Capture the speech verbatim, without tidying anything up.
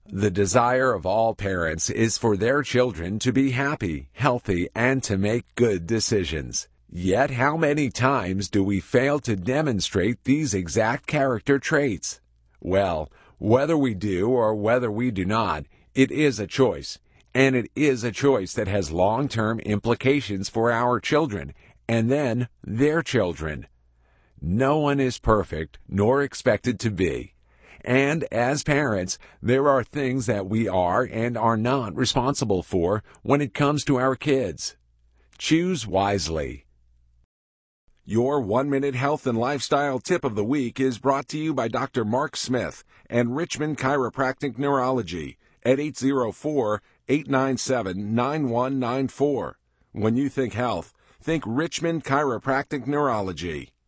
The desire of all parents is for their children to be happy, healthy, and to make good decisions. Yet how many times do we fail to demonstrate these exact character traits? Well, whether we do or whether we do not, it is a choice. And it is a choice that has long-term implications for our children, and then their children. No one is perfect, nor expected to be. And as parents, there are things that we are and are not responsible for when it comes to our kids. Choose wisely. Your one-minute health and lifestyle tip of the week is brought to you by Doctor Mark Smith and Richmond Chiropractic Neurology at eight zero four, eight nine seven, nine one nine four. When you think health, think Richmond Chiropractic Neurology.